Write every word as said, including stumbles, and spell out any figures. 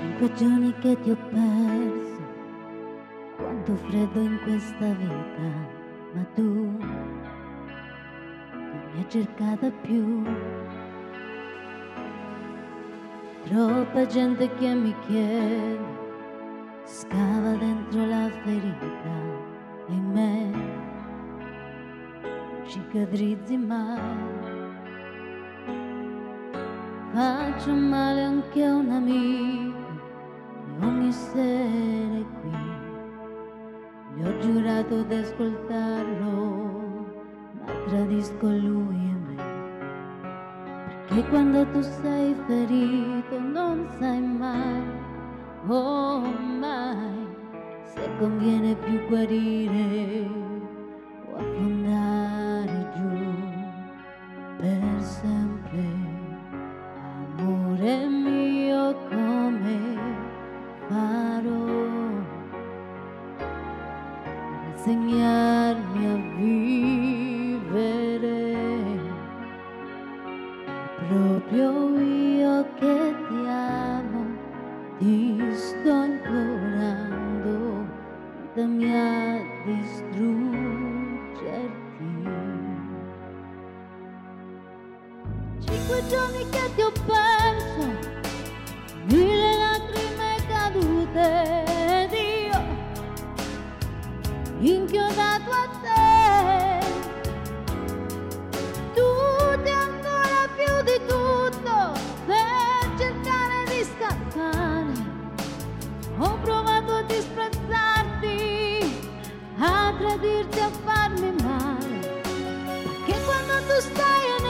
Cinque giorni che ti ho perso, quanto freddo in questa vita, ma tu non mi hai cercata più. Troppa gente che mi chiede, scava dentro la ferita e in me non cicatrizzi mai. Faccio male anche a un amico che ogni sera è qui. Gli ho giurato di ascoltarlo, ma tradisco lui e me. Perché quando tu sei ferito non sai mai, oh mai, se conviene più guarire o affondare giù per sempre. Amore mio, come farò per insegnarmi a vivere? Proprio io che ti amo, ti sto implorando, vita mia, distruggerti. Cinque giorni che ti ho perso, mille lacrime cadute ed io inchiodato a te. Tutto e ancora più di tutto per cercare di scappare. Ho provato a disprezzarti, a tradirti, a farmi male, perché quando tu stai